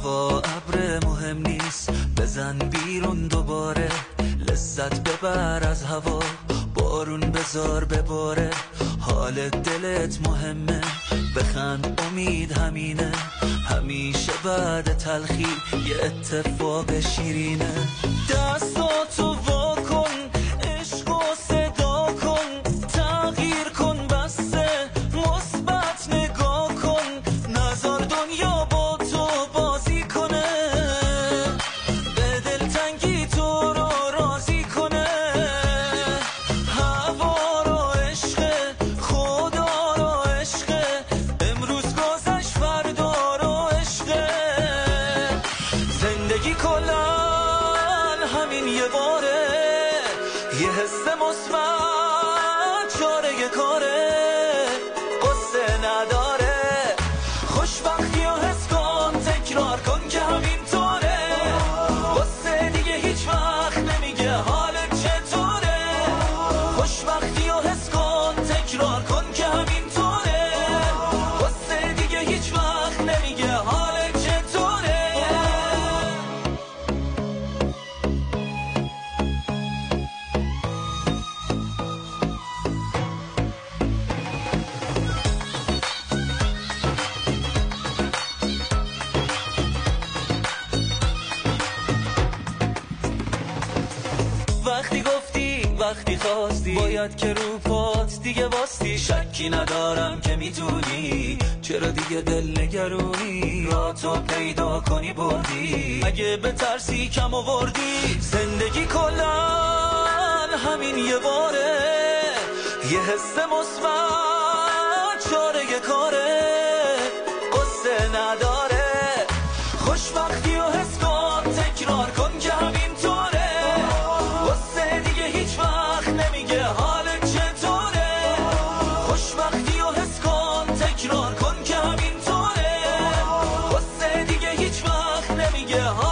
هوا ابر مهم نیست، بزن بیرون دوباره، لذت ببر از هوا، بارون بذار بباره، حال دلت مهمه، بخند امید همینه، همیشه بعد تلخی یه اتفاق شیرینه. دستاتو وا کن، عشق و صدا کن، تغییر کن بسته مثبت نگاه کن، نذار دنیا با تو بازی کنه، به دلتنگی تو رو راضی کنه. هوا رو عشق، خدا رو عشق، امروز گذشت فردا رو عشق، زندگی کلن همین یه باره، یه حس مثبت چاره کاره، قصه نداره، خوشبختی و حس کن، تکرار کن که همینطوره، قصه دیگه هیچ وقت نمیگه حالت چطوره، خوشبختی و حس کن، تکرار کن که همینطوره، قصه دیگه هیچ وقت نمیگه حالت چطوره. وقتی گفتی وقتی خواستی، باید که رو پات دیگه واستی، شکی ندارم که میتونی، چرا دیگه دل نگرونی، را تو پیدا کنی بردی، اگه به ترسی کم آوردی، زندگی کلن همین یه باره، یه حس مثبت چاره کاره، قصه نداره، خوشبختی و حس کن، تکرار کن که همینطوره، قصه دیگه هیچ وقت نمیگه حالت چطوره، خوشبختی و حس کن، تکرار کن که همینطوره، قصه دیگه هیچ وقت نمیگه